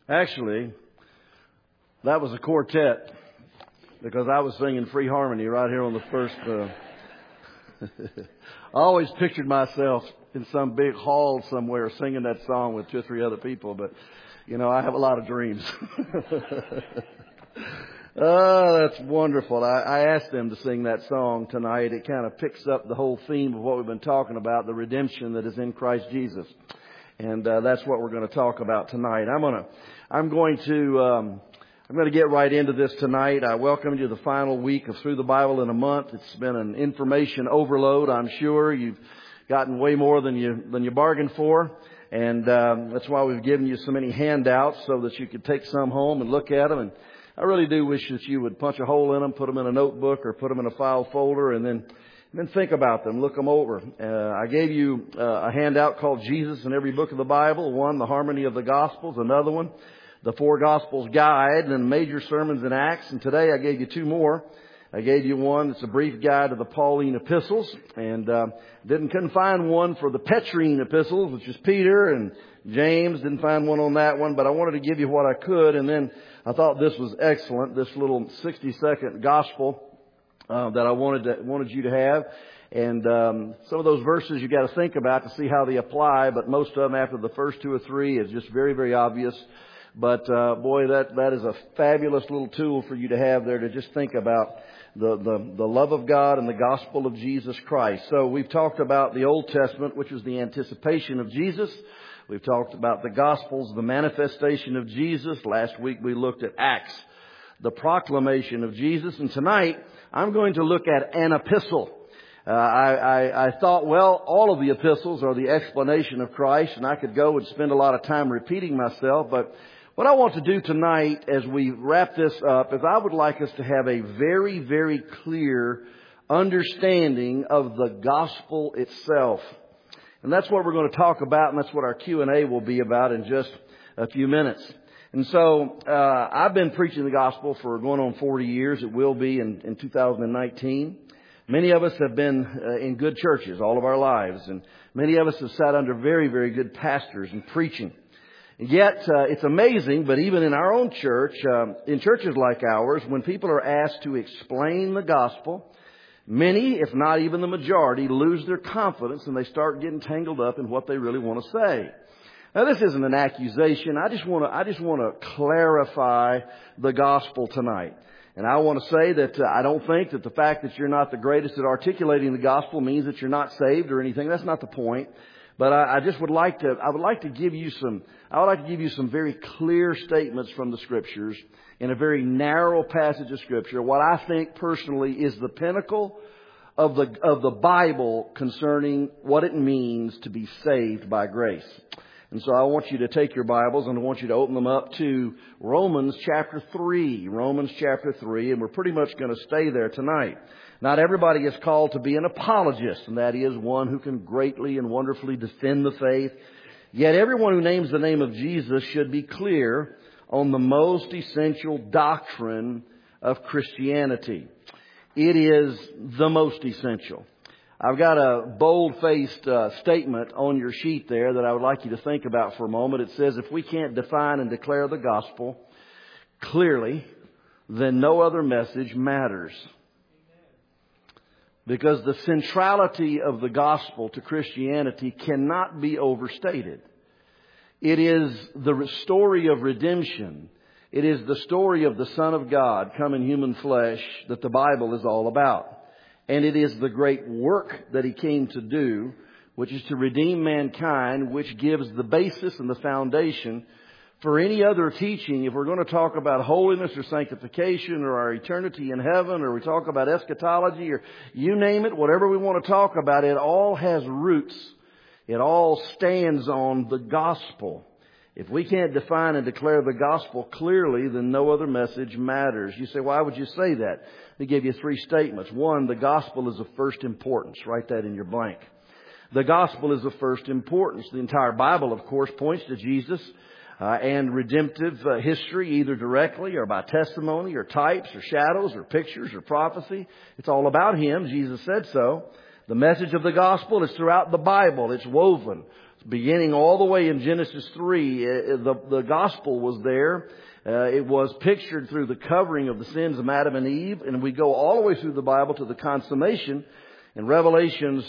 Actually, that was a quartet because I was singing free harmony right here on the first. I always pictured myself in some big hall somewhere singing that song with 2 or 3 other people, but I have a lot of dreams. Oh, that's wonderful. I asked them to sing that song tonight. It kind of picks up the whole theme of what we've been talking about, the redemption that is in Christ Jesus. And that's what we're going to talk about tonight. I'm going to get right into this tonight. I welcome you to the final week of Through the Bible in a Month. It's been an information overload. I'm sure you've gotten way more than you bargained for. And that's why we've given you so many handouts so that you could take some home and look at them. And I really do wish that you would punch a hole in them, put them in a notebook or put them in a file folder, and then think about them, look them over. I gave you a handout called Jesus in Every Book of the Bible. One, The Harmony of the Gospels. Another one, The Four Gospels Guide, and then Major Sermons in Acts. And today I gave you 2 more. I gave you one that's a brief guide to the Pauline epistles, and couldn't find one for the Petrine epistles, which is Peter and James. Didn't find one on that one, but I wanted to give you what I could. And then I thought this was excellent, this little 60-second gospel that I wanted you to have. And some of those verses you got to think about to see how they apply, but most of them after the first 2 or 3 is just very, very obvious. But boy, that is a fabulous little tool for you to have there to just think about the love of God and the gospel of Jesus Christ. So we've talked about the Old Testament, which was the anticipation of Jesus. We've talked about the Gospels, the manifestation of Jesus. Last week we looked at Acts, the proclamation of Jesus. And tonight I'm going to look at an epistle. I thought, well, all of the epistles are the explanation of Christ, and I could go and spend a lot of time repeating myself. But what I want to do tonight as we wrap this up is I would like us to have a very, very clear understanding of the gospel itself. And that's what we're going to talk about, and that's what our Q&A will be about in just a few minutes. And so I've been preaching the gospel for going on 40 years. It will be in 2019. Many of us have been in good churches all of our lives, and many of us have sat under very, very good pastors and preaching. And yet, it's amazing, but even in our own church, in churches like ours, when people are asked to explain the gospel, many, if not even the majority, lose their confidence and they start getting tangled up in what they really want to say. Now, this isn't an accusation. I just want to clarify the gospel tonight. And I want to say that I don't think that the fact that you're not the greatest at articulating the gospel means that you're not saved or anything. That's not the point. But I would like to give you some very clear statements from the Scriptures in a very narrow passage of Scripture. What I think personally is the pinnacle of the Bible concerning what it means to be saved by grace. And so I want you to take your Bibles and I want you to open them up to Romans chapter 3. Romans chapter 3, and we're pretty much going to stay there tonight. Not everybody is called to be an apologist, and that is one who can greatly and wonderfully defend the faith. Yet everyone who names the name of Jesus should be clear on the most essential doctrine of Christianity. It is the most essential. I've got a bold-faced statement on your sheet there that I would like you to think about for a moment. It says, if we can't define and declare the gospel clearly, then no other message matters. Because the centrality of the gospel to Christianity cannot be overstated. It is the story of redemption. It is the story of the Son of God come in human flesh that the Bible is all about. And it is the great work that He came to do, which is to redeem mankind, which gives the basis and the foundation for any other teaching. If we're going to talk about holiness or sanctification or our eternity in heaven, or we talk about eschatology, or you name it, whatever we want to talk about, it all has roots. It all stands on the gospel. If we can't define and declare the gospel clearly, then no other message matters. You say, why would you say that? Let me give you 3 statements. 1, the gospel is of first importance. Write that in your blank. The gospel is of first importance. The entire Bible, of course, points to Jesus and redemptive history, either directly or by testimony or types or shadows or pictures or prophecy. It's all about Him. Jesus said so. The message of the gospel is throughout the Bible. It's woven Beginning all the way in Genesis 3, the gospel was there. It was pictured through the covering of the sins of Adam and Eve. And we go all the way through the Bible to the consummation in Revelations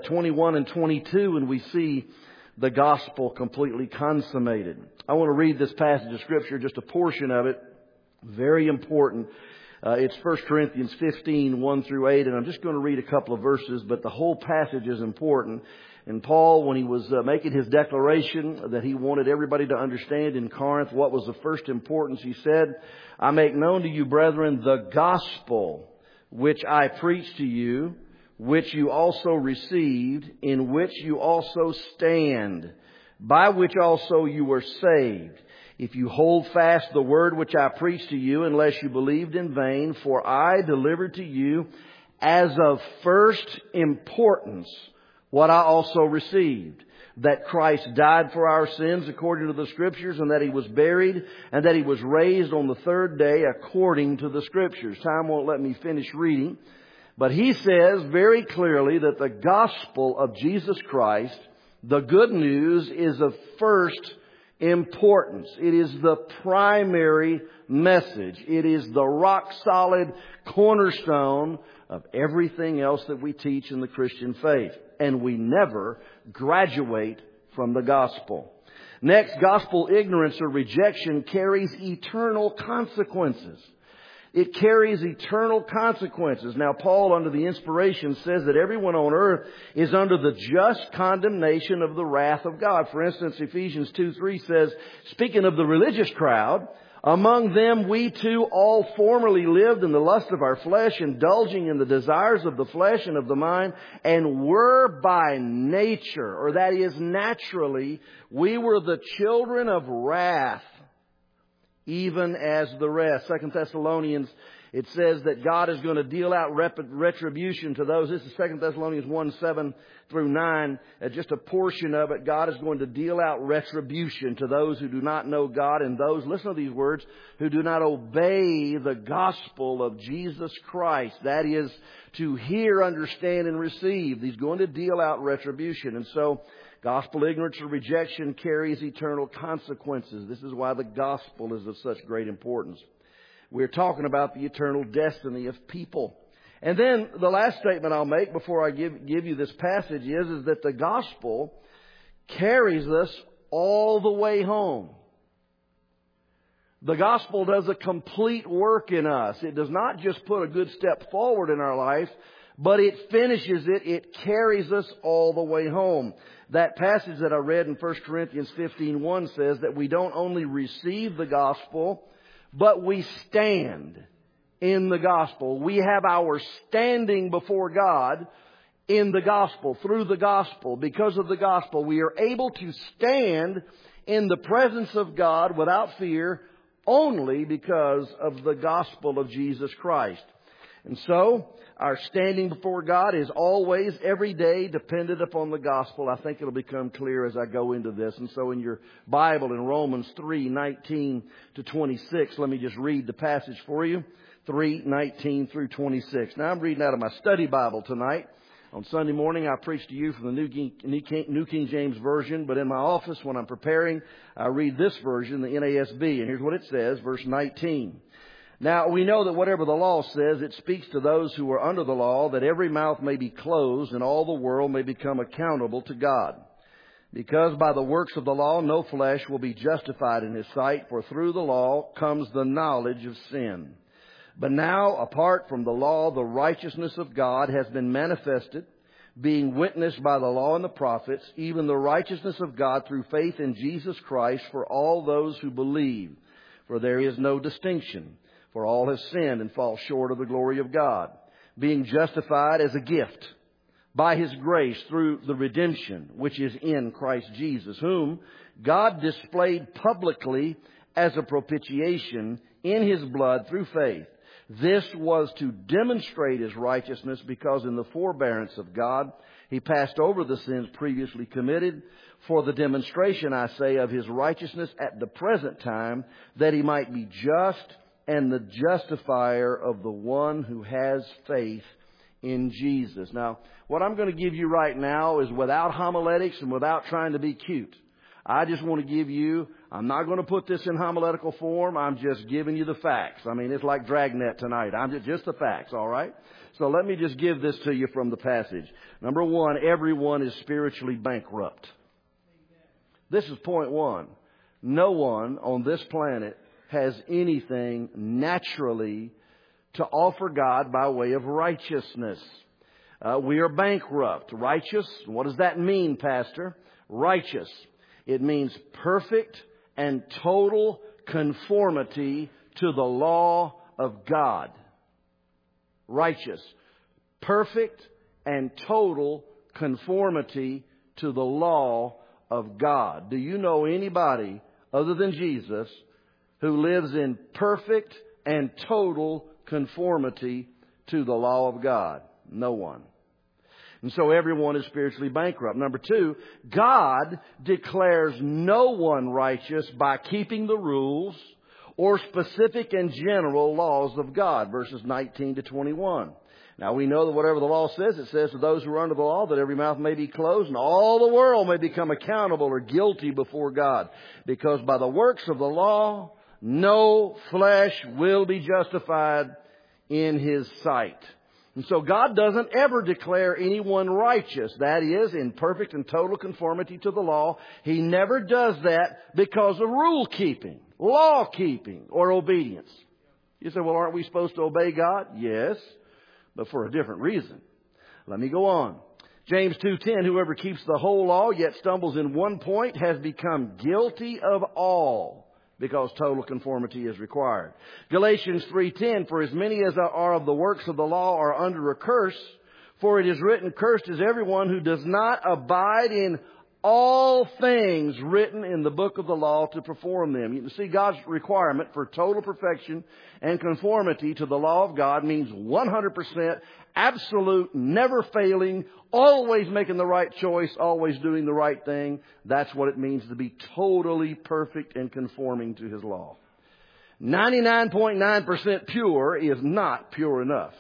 21 and 22, and we see the gospel completely consummated. I want to read this passage of Scripture, just a portion of it. Very important. It's 1 Corinthians 15, 1 through 8, and I'm just going to read a couple of verses, but the whole passage is important. And Paul, when he was making his declaration that he wanted everybody to understand in Corinth what was the first importance, he said, I make known to you, brethren, the gospel which I preached to you, which you also received, in which you also stand, by which also you were saved, if you hold fast the word which I preached to you, unless you believed in vain. For I delivered to you as of first importance what I also received, that Christ died for our sins according to the Scriptures, and that He was buried, and that He was raised on the third day according to the Scriptures. Time won't let me finish reading, but he says very clearly that the gospel of Jesus Christ, the good news, is of first importance. It is the primary message. It is the rock-solid cornerstone of everything else that we teach in the Christian faith. And we never graduate from the gospel. Next, gospel ignorance or rejection carries eternal consequences. It carries eternal consequences. Now, Paul, under the inspiration, says that everyone on earth is under the just condemnation of the wrath of God. For instance, Ephesians 2:3 says, speaking of the religious crowd, among them we too all formerly lived in the lust of our flesh, indulging in the desires of the flesh and of the mind, and were by nature, or that is naturally, we were the children of wrath, even as the rest. 2 Thessalonians, it says that God is going to deal out retribution to those. This is 2 Thessalonians 1, 7 through 9. Just a portion of it. God is going to deal out retribution to those who do not know God, and those, listen to these words, who do not obey the gospel of Jesus Christ. That is, to hear, understand, and receive. He's going to deal out retribution. And so, gospel ignorance or rejection carries eternal consequences. This is why the gospel is of such great importance. We're talking about the eternal destiny of people. And then the last statement I'll make before I give you this passage is that the gospel carries us all the way home. The gospel does a complete work in us. It does not just put a good step forward in our life, but it finishes it. It carries us all the way home. That passage that I read in 1 Corinthians 15:1 says that we don't only receive the gospel, but we stand in the gospel. We have our standing before God in the gospel, through the gospel. Because of the gospel, we are able to stand in the presence of God without fear only because of the gospel of Jesus Christ. And so, our standing before God is always, every day, dependent upon the gospel. I think it'll become clear as I go into this. And so in your Bible, in Romans 3:19 to 26, let me just read the passage for you. 3:19 through 26. Now, I'm reading out of my study Bible tonight. On Sunday morning, I preach to you from the New King James Version. But in my office, when I'm preparing, I read this version, the NASB. And here's what it says, verse 19. Now, we know that whatever the law says, it speaks to those who are under the law, that every mouth may be closed and all the world may become accountable to God. Because by the works of the law, no flesh will be justified in His sight, for through the law comes the knowledge of sin. But now, apart from the law, the righteousness of God has been manifested, being witnessed by the law and the prophets, even the righteousness of God through faith in Jesus Christ for all those who believe. For there is no distinction. For all have sinned and fall short of the glory of God, being justified as a gift by His grace through the redemption which is in Christ Jesus, whom God displayed publicly as a propitiation in His blood through faith. This was to demonstrate His righteousness, because in the forbearance of God He passed over the sins previously committed, for the demonstration, I say, of His righteousness at the present time, that He might be just and the justifier of the one who has faith in Jesus. Now, what I'm going to give you right now is without homiletics and without trying to be cute. I just want to give you, I'm not going to put this in homiletical form. I'm just giving you the facts. I mean, it's like Dragnet tonight. I'm just the facts, all right? So let me just give this to you from the passage. Number one, everyone is spiritually bankrupt. This is point one. No one on this planet has anything naturally to offer God by way of righteousness. We are bankrupt. Righteous, what does that mean, Pastor? Righteous. It means perfect and total conformity to the law of God. Righteous. Perfect and total conformity to the law of God. Do you know anybody other than Jesus who lives in perfect and total conformity to the law of God? No one. And so everyone is spiritually bankrupt. Number two, God declares no one righteous by keeping the rules or specific and general laws of God. Verses 19 to 21. Now we know that whatever the law says, it says to those who are under the law that every mouth may be closed and all the world may become accountable or guilty before God. Because by the works of the law, no flesh will be justified in His sight. And so God doesn't ever declare anyone righteous. That is, in perfect and total conformity to the law. He never does that because of rule keeping, law keeping, or obedience. You say, well, aren't we supposed to obey God? Yes, but for a different reason. Let me go on. James 2:10, whoever keeps the whole law yet stumbles in one point has become guilty of all, because total conformity is required. Galatians 3:10, for as many as are of the works of the law are under a curse, for it is written, cursed is everyone who does not abide in all things written in the book of the law to perform them. You can see God's requirement for total perfection and conformity to the law of God means 100% absolute, never failing, always making the right choice, always doing the right thing. That's what it means to be totally perfect and conforming to His law. 99.9% pure is not pure enough.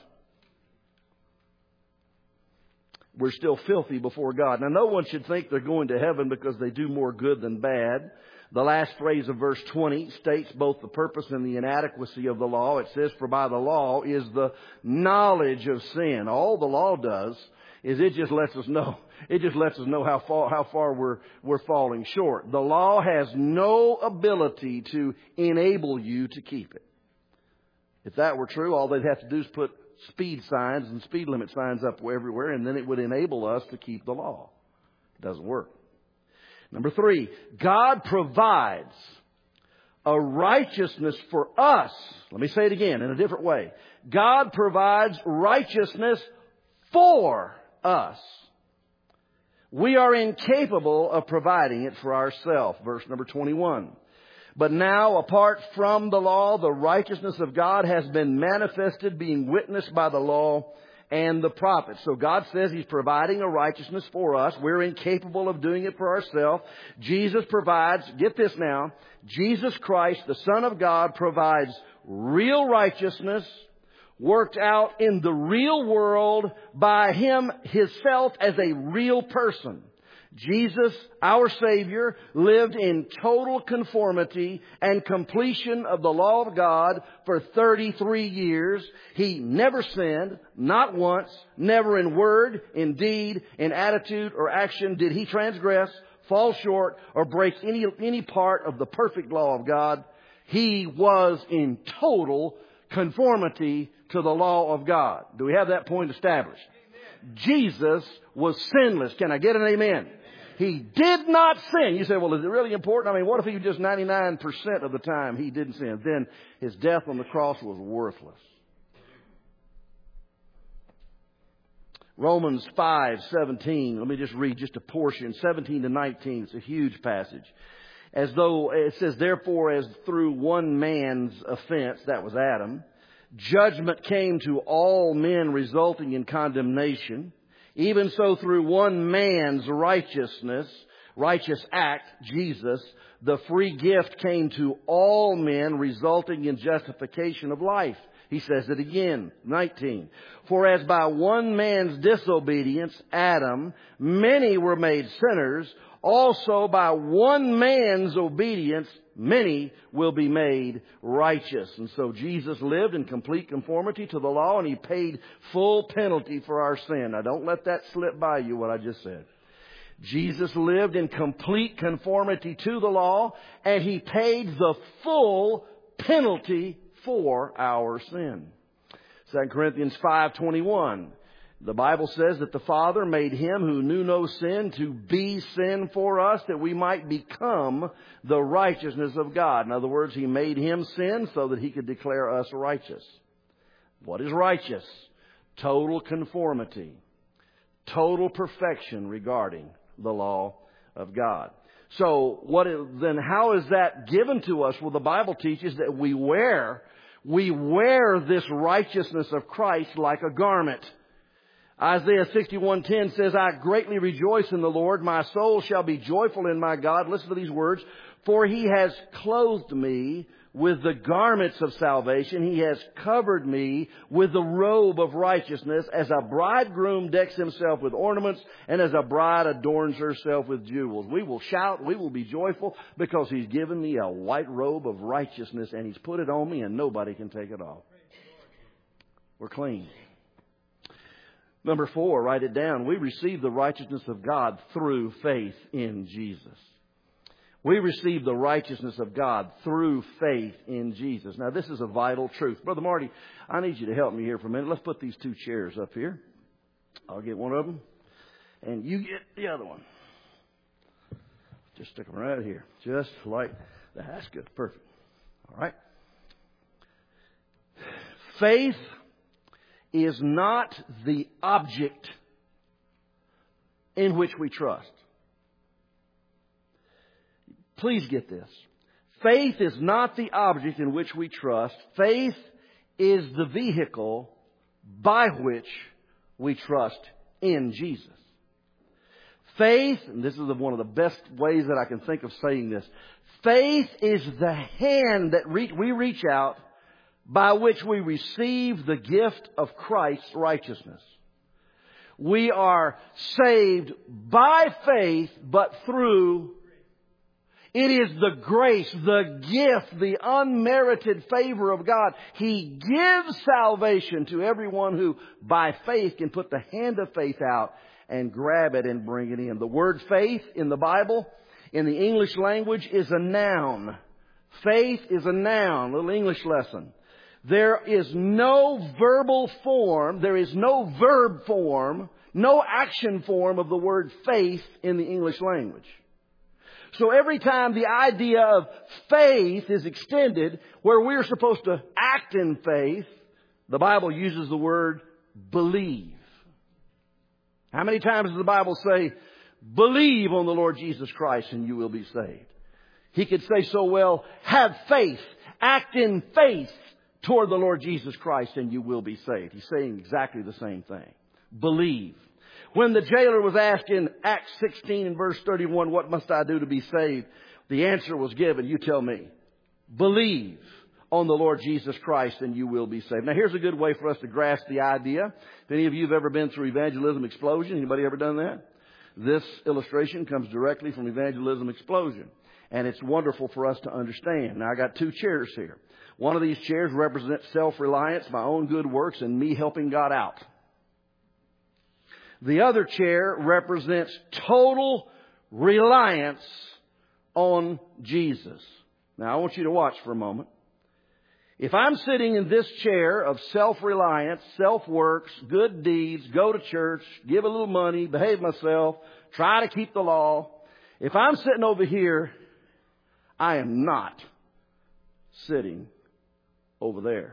We're still filthy before God. Now, no one should think they're going to heaven because they do more good than bad. The last phrase of verse 20 states both the purpose and the inadequacy of the law. It says, for by the law is the knowledge of sin. All the law does is it just lets us know. It just lets us know how far we're falling short. The law has no ability to enable you to keep it. If that were true, all they'd have to do is put speed signs and speed limit signs up everywhere, and then it would enable us to keep the law. It doesn't work. Number three, God provides a righteousness for us. Let me say it again in a different way. God provides righteousness for us. We are incapable of providing it for ourselves. Verse number 21. But now, apart from the law, the righteousness of God has been manifested, being witnessed by the law and the prophets. So God says He's providing a righteousness for us. We're incapable of doing it for ourselves. Jesus provides, get this now, Jesus Christ, the Son of God, provides real righteousness worked out in the real world by Him, Himself, as a real person. Jesus, our Savior, lived in total conformity and completion of the law of God for 33 years. He never sinned, not once, never in word, in deed, in attitude or action did He transgress, fall short, or break any part of the perfect law of God. He was in total conformity to the law of God. Do we have that point established? Amen. Jesus was sinless. Can I get an amen? He did not sin. You say, well, is it really important? I mean, what if He just 99% of the time He didn't sin? Then His death on the cross was worthless. Romans 5:17. Let me just read just a portion. 17 to 19. It's a huge passage. As though it says, therefore, as through one man's offense, that was Adam, judgment came to all men, resulting in condemnation. Even so, through one man's righteous act, Jesus, the free gift came to all men, resulting in justification of life. He says it again, 19. For as by one man's disobedience, Adam, many were made sinners, also by one man's obedience, many will be made righteous. And so Jesus lived in complete conformity to the law, and He paid full penalty for our sin. Now don't let that slip by you, what I just said. Jesus lived in complete conformity to the law, and He paid the full penalty for our sin. 2 Corinthians 5:21. The Bible says that the Father made Him who knew no sin to be sin for us, that we might become the righteousness of God. In other words, He made Him sin so that He could declare us righteous. What is righteous? Total conformity. Total perfection regarding the law of God. So then how is that given to us? Well, the Bible teaches that we wear this righteousness of Christ like a garment. Isaiah 61:10 says, I greatly rejoice in the Lord. My soul shall be joyful in my God. Listen to these words. For He has clothed me with the garments of salvation. He has covered me with the robe of righteousness, as a bridegroom decks himself with ornaments, and as a bride adorns herself with jewels. We will shout, we will be joyful, because He's given me a white robe of righteousness, and He's put it on me, and nobody can take it off. We're clean. Number 4, write it down. We receive the righteousness of God through faith in Jesus. We receive the righteousness of God through faith in Jesus. Now, this is a vital truth. Brother Marty, I need you to help me here for a minute. Let's put these 2 chairs up here. I'll get one of them, and you get the other one. Just stick them right here, just like that. That's good. Perfect. All right. Faith is not the object in which we trust. Please get this. Faith is not the object in which we trust. Faith is the vehicle by which we trust in Jesus. Faith, and this is one of the best ways that I can think of saying this, faith is the hand that we reach out by which we receive the gift of Christ's righteousness. We are saved by faith, but through. It is the grace, the gift, the unmerited favor of God. He gives salvation to everyone who, by faith, can put the hand of faith out and grab it and bring it in. The word faith in the Bible, in the English language, is a noun. Faith is a noun. Little English lesson. There is no verbal form, there is no verb form, no action form of the word faith in the English language. So every time the idea of faith is extended, where we're supposed to act in faith, the Bible uses the word believe. How many times does the Bible say, believe on the Lord Jesus Christ and you will be saved? He could say so well, have faith, act in faith toward the Lord Jesus Christ and you will be saved. He's saying exactly the same thing. Believe. When the jailer was asked in Acts 16 and verse 31, what must I do to be saved? The answer was given, you tell me. Believe on the Lord Jesus Christ and you will be saved. Now here's a good way for us to grasp the idea. If any of you have ever been through Evangelism Explosion, anybody ever done that? This illustration comes directly from Evangelism Explosion. And it's wonderful for us to understand. Now I got 2 chairs here. One of these chairs represents self-reliance, my own good works, and me helping God out. The other chair represents total reliance on Jesus. Now, I want you to watch for a moment. If I'm sitting in this chair of self-reliance, self-works, good deeds, go to church, give a little money, behave myself, try to keep the law. If I'm sitting over here, I am not sitting over there.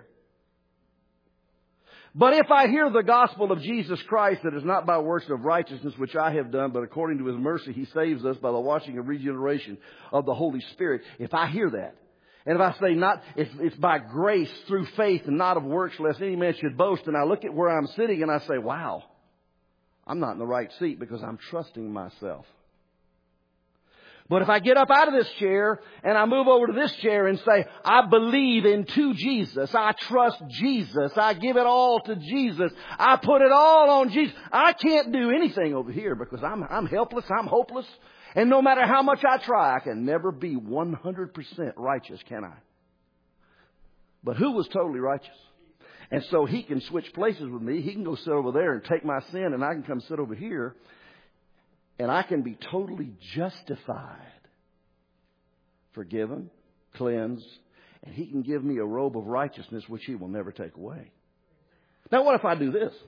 But if I hear the gospel of Jesus Christ, that is not by works of righteousness which I have done, but according to His mercy He saves us by the washing of regeneration of the Holy Spirit. If I hear that, and if I say it's by grace through faith and not of works, lest any man should boast, and I look at where I'm sitting and I say, wow, I'm not in the right seat because I'm trusting myself. But if I get up out of this chair and I move over to this chair and say, I believe into Jesus, I trust Jesus, I give it all to Jesus, I put it all on Jesus, I can't do anything over here because I'm helpless, I'm hopeless. And no matter how much I try, I can never be 100% righteous, can I? But who was totally righteous? And so He can switch places with me. He can go sit over there and take my sin, and I can come sit over here. And I can be totally justified, forgiven, cleansed, and He can give me a robe of righteousness which He will never take away. Now, what if I do this?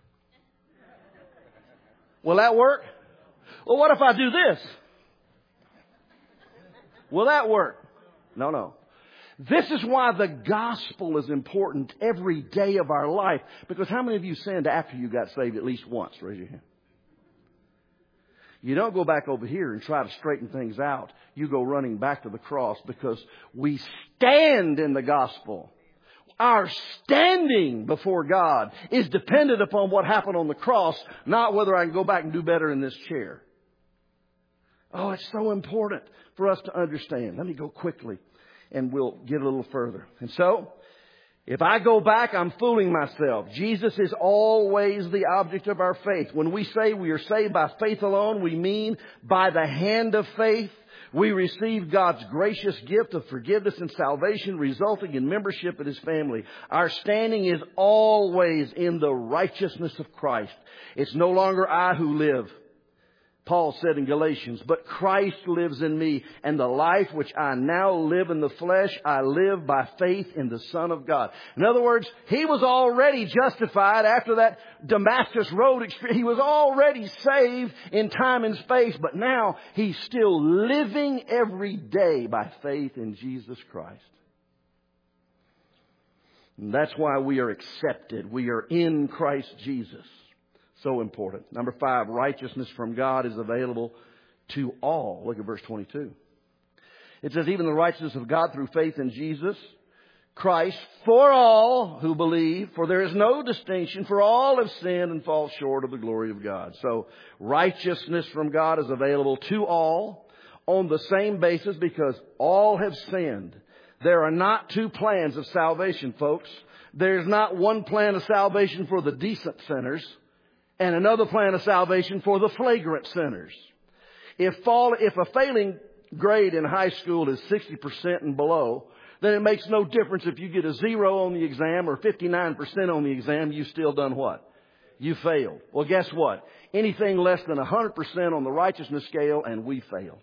Will that work? Well, what if I do this? Will that work? No. This is why the gospel is important every day of our life. Because how many of you sinned after you got saved at least once? Raise your hand. You don't go back over here and try to straighten things out. You go running back to the cross because we stand in the gospel. Our standing before God is dependent upon what happened on the cross, not whether I can go back and do better in this chair. Oh, it's so important for us to understand. Let me go quickly and we'll get a little further. And so, if I go back, I'm fooling myself. Jesus is always the object of our faith. When we say we are saved by faith alone, we mean by the hand of faith. We receive God's gracious gift of forgiveness and salvation, resulting in membership in His family. Our standing is always in the righteousness of Christ. It's no longer I who live. Paul said in Galatians, but Christ lives in me, and the life which I now live in the flesh, I live by faith in the Son of God. In other words, he was already justified after that Damascus Road experience. He was already saved in time and space, but now he's still living every day by faith in Jesus Christ. And that's why we are accepted. We are in Christ Jesus. So important. Number 5, righteousness from God is available to all. Look at verse 22. It says, even the righteousness of God through faith in Jesus Christ for all who believe, for there is no distinction, for all have sinned and fall short of the glory of God. So righteousness from God is available to all on the same basis because all have sinned. There are not two plans of salvation, folks. There's not one plan of salvation for the decent sinners and another plan of salvation for the flagrant sinners. If a failing grade in high school is 60% and below, then it makes no difference if you get a 0 on the exam or 59% on the exam, you've still done what? You failed. Well, guess what? Anything less than 100% on the righteousness scale, and we failed.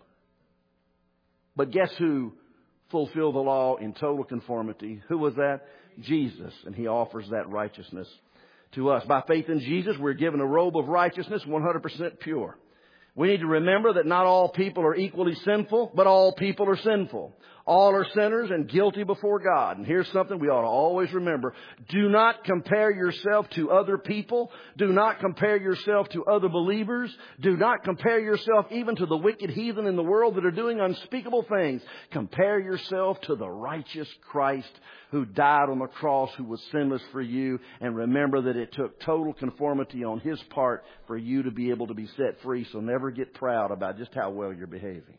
But guess who fulfilled the law in total conformity? Who was that? Jesus. And He offers that righteousness to us. By faith in Jesus, we're given a robe of righteousness, 100% pure. We need to remember that not all people are equally sinful, but all people are sinful. All are sinners and guilty before God. And here's something we ought to always remember. Do not compare yourself to other people. Do not compare yourself to other believers. Do not compare yourself even to the wicked heathen in the world that are doing unspeakable things. Compare yourself to the righteous Christ who died on the cross, who was sinless for you. And remember that it took total conformity on His part for you to be able to be set free. So never get proud about just how well you're behaving.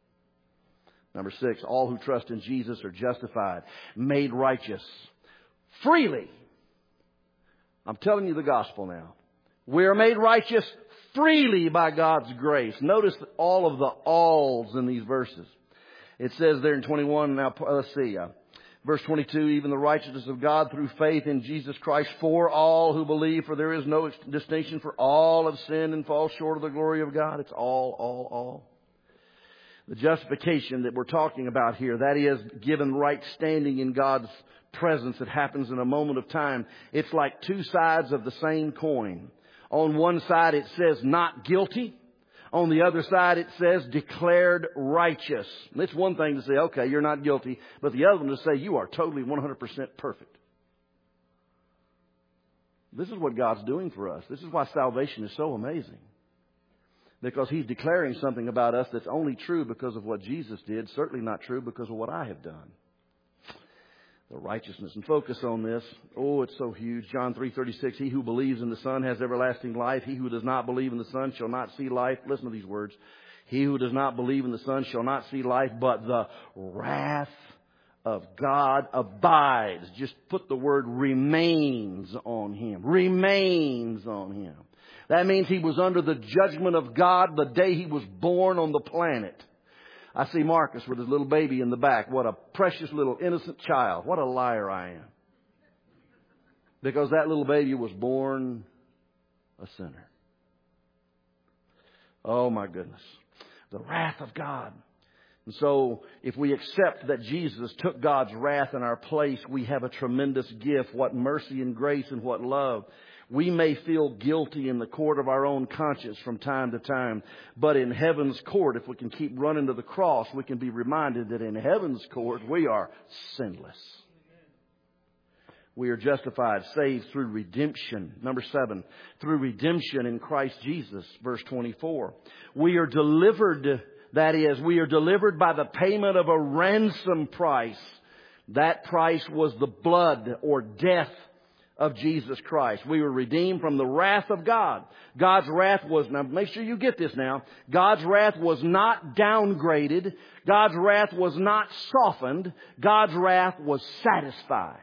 Number 6, all who trust in Jesus are justified, made righteous freely. I'm telling you the gospel now. We are made righteous freely by God's grace. Notice all of the alls in these verses. It says there in 21, now let's see, verse 22, even the righteousness of God through faith in Jesus Christ for all who believe, for there is no distinction, for all have sinned and fall short of the glory of God. It's all. The justification that we're talking about here, that is given right standing in God's presence. It happens in a moment of time. It's like two sides of the same coin. On one side it says not guilty. On the other side it says declared righteous. And it's one thing to say, okay, you're not guilty. But the other one to say you are totally 100% perfect. This is what God's doing for us. This is why salvation is so amazing. Because He's declaring something about us that's only true because of what Jesus did, certainly not true because of what I have done. The righteousness and focus on this. Oh, it's so huge. John 3:36, he who believes in the Son has everlasting life. He who does not believe in the Son shall not see life. Listen to these words. He who does not believe in the Son shall not see life, but the wrath of God abides. Just put the word remains on him. Remains on him. That means he was under the judgment of God the day he was born on the planet. I see Marcus with his little baby in the back. What a precious little innocent child. What a liar I am. Because that little baby was born a sinner. Oh my goodness. The wrath of God. And so if we accept that Jesus took God's wrath in our place, we have a tremendous gift. What mercy and grace and what love. We may feel guilty in the court of our own conscience from time to time. But in heaven's court, if we can keep running to the cross, we can be reminded that in heaven's court, we are sinless. We are justified, saved through redemption. Number 7, through redemption in Christ Jesus. Verse 24. We are delivered, that is, we are delivered by the payment of a ransom price. That price was the blood or death of Jesus Christ. We were redeemed from the wrath of God. God's wrath was, now make sure you get this now, God's wrath was not downgraded. God's wrath was not softened. God's wrath was satisfied.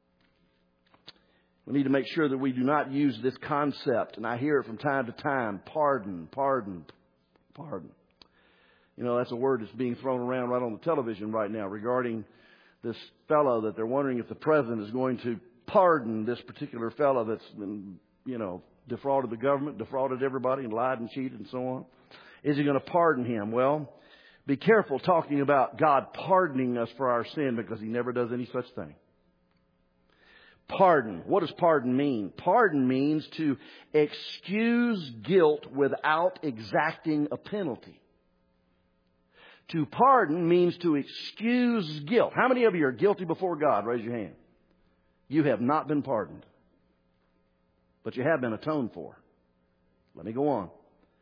We need to make sure that we do not use this concept, and I hear it from time to time, pardon, pardon, pardon. You know, that's a word that's being thrown around right on the television right now regarding this fellow that they're wondering if the president is going to pardon this particular fellow that's been, defrauded the government, defrauded everybody, and lied and cheated and so on. Is he going to pardon him? Well, be careful talking about God pardoning us for our sin, because he never does any such thing. Pardon. What does pardon mean? Pardon means to excuse guilt without exacting a penalty. To pardon means to excuse guilt. How many of you are guilty before God? Raise your hand. You have not been pardoned, but you have been atoned for. Let me go on.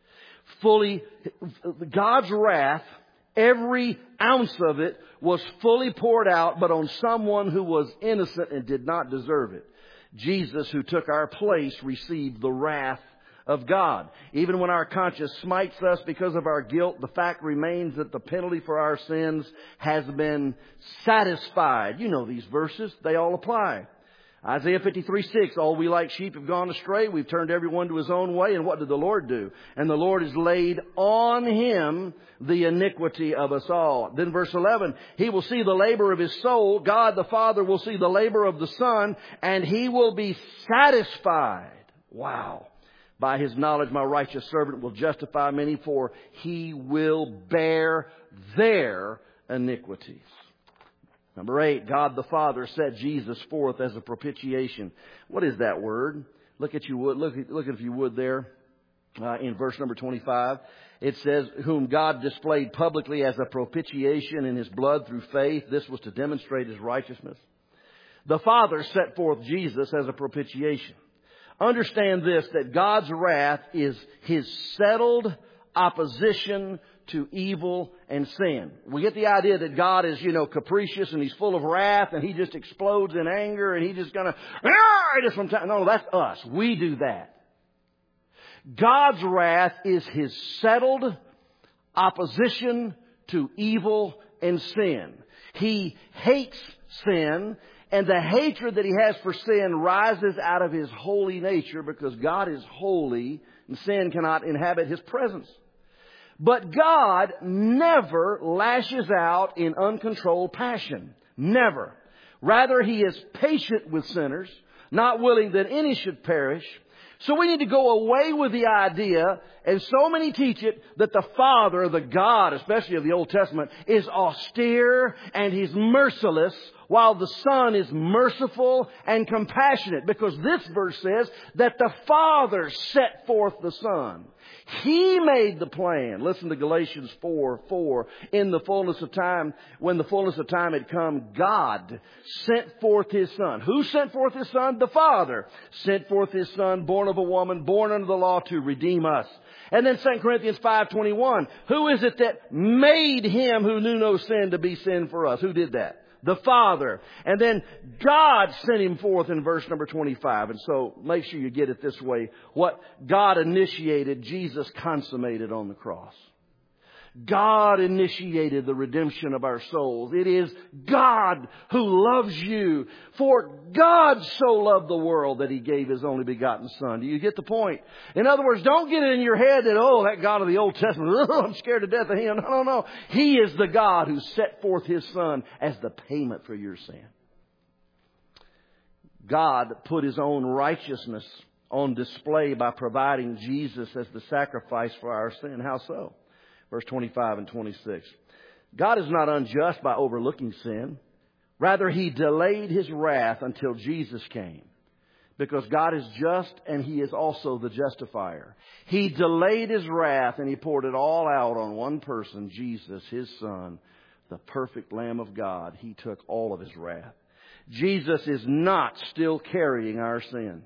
God's wrath, every ounce of it was fully poured out, but on someone who was innocent and did not deserve it. Jesus, who took our place, received the wrath of God. Even when our conscience smites us because of our guilt, the fact remains that the penalty for our sins has been satisfied. You know these verses. They all apply. Isaiah 53:6, all we like sheep have gone astray. We've turned everyone to his own way. And what did the Lord do? And the Lord has laid on him the iniquity of us all. Then verse 11, he will see the labor of his soul. God the Father will see the labor of the Son, and he will be satisfied. Wow. By his knowledge, my righteous servant will justify many, for he will bear their iniquities. Number 8, God the Father set Jesus forth as a propitiation. What is that word? Look if you would there in verse number 25. It says, whom God displayed publicly as a propitiation in his blood through faith. This was to demonstrate his righteousness. The Father set forth Jesus as a propitiation. Understand this, that God's wrath is his settled opposition to evil and sin. We get the idea that God is, capricious and he's full of wrath and he just explodes in anger and he's just gonna, no, that's us. We do that. God's wrath is his settled opposition to evil and sin. He hates sin, and the hatred that he has for sin rises out of his holy nature, because God is holy and sin cannot inhabit his presence. But God never lashes out in uncontrolled passion. Never. Rather, he is patient with sinners, not willing that any should perish. So we need to go away with the idea, and so many teach it, that the Father, the God, especially of the Old Testament, is austere and he's merciless, while the Son is merciful and compassionate. Because this verse says that the Father set forth the Son. He made the plan. Listen to Galatians 4:4. In the fullness of time, when the fullness of time had come, God sent forth his Son. Who sent forth his Son? The Father sent forth his Son, born of a woman, born under the law, to redeem us. And then 2 Corinthians 5:21. Who is it that made him who knew no sin to be sin for us? Who did that? The Father. And then God sent him forth in verse number 25. And so make sure you get it this way. What God initiated, Jesus consummated on the cross. God initiated the redemption of our souls. It is God who loves you. For God so loved the world that He gave His only begotten Son. Do you get the point? In other words, don't get it in your head that, oh, that God of the Old Testament, I'm scared to death of Him. No. He is the God who set forth His Son as the payment for your sin. God put His own righteousness on display by providing Jesus as the sacrifice for our sin. How so? Verse 25 and 26. God is not unjust by overlooking sin. Rather, He delayed His wrath until Jesus came. Because God is just and He is also the justifier. He delayed His wrath and He poured it all out on one person, Jesus, His Son, the perfect Lamb of God. He took all of His wrath. Jesus is not still carrying our sin.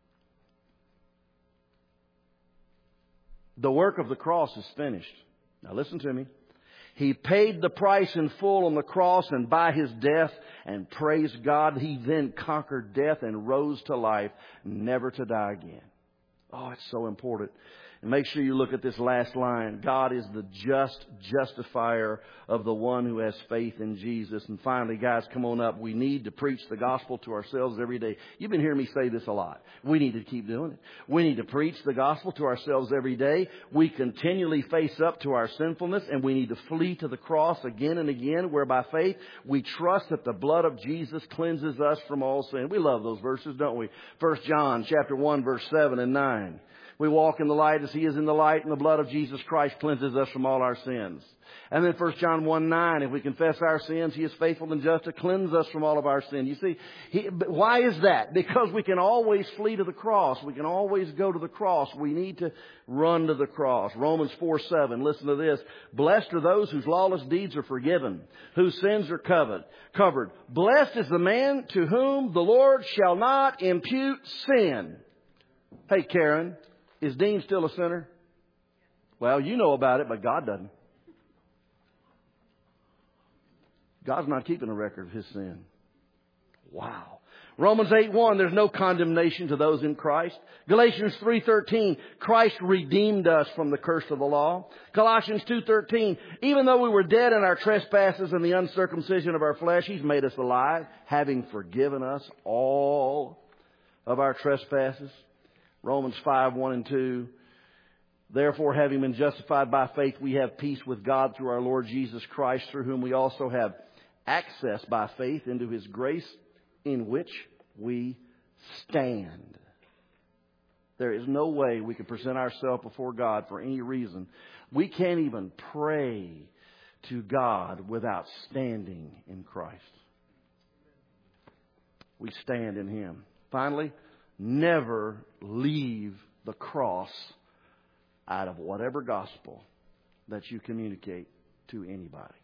The work of the cross is finished. Now listen to me. He paid the price in full on the cross, and by His death, and praise God, He then conquered death and rose to life, never to die again. Oh, it's so important. And make sure you look at this last line. God is the just justifier of the one who has faith in Jesus. And finally, guys, come on up. We need to preach the gospel to ourselves every day. You've been hearing me say this a lot. We need to keep doing it. We need to preach the gospel to ourselves every day. We continually face up to our sinfulness, and we need to flee to the cross again and again, where by faith we trust that the blood of Jesus cleanses us from all sin. We love those verses, don't we? 1 John chapter 1, verse 7 and 9. We walk in the light as He is in the light, and the blood of Jesus Christ cleanses us from all our sins. And then 1 John 1:9, if we confess our sins, He is faithful and just to cleanse us from all of our sin. You see, why is that? Because we can always flee to the cross. We can always go to the cross. We need to run to the cross. Romans 4:7, listen to this. Blessed are those whose lawless deeds are forgiven, whose sins are covered. Blessed is the man to whom the Lord shall not impute sin. Hey, Karen. Is Dean still a sinner? Well, you know about it, but God doesn't. God's not keeping a record of his sin. Wow. Romans 8:1, there's no condemnation to those in Christ. Galatians 3:13, Christ redeemed us from the curse of the law. Colossians 2:13, even though we were dead in our trespasses and the uncircumcision of our flesh, He's made us alive, having forgiven us all of our trespasses. Romans 5:1 and 2. Therefore, having been justified by faith, we have peace with God through our Lord Jesus Christ, through whom we also have access by faith into His grace, in which we stand. There is no way we can present ourselves before God for any reason. We can't even pray to God without standing in Christ. We stand in Him. Finally, never leave the cross out of whatever gospel that you communicate to anybody.